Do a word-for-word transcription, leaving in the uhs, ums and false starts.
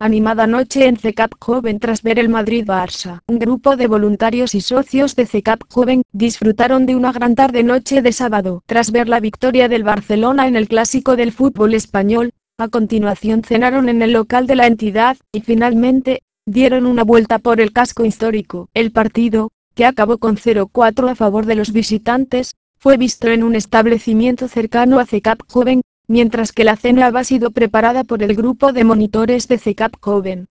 animada noche en C CAP Joven tras ver el Madrid-Barça. Un grupo de voluntarios y socios de C CAP Joven disfrutaron de una gran tarde-noche de sábado tras ver la victoria del Barcelona en el clásico del fútbol español. A continuación cenaron en el local de la entidad y finalmente dieron una vuelta por el casco histórico. El partido, que acabó con cero cuatro a favor de los visitantes, fue visto en un establecimiento cercano a C CAP Joven, mientras que la cena había sido preparada por el grupo de monitores de C CAP Joven.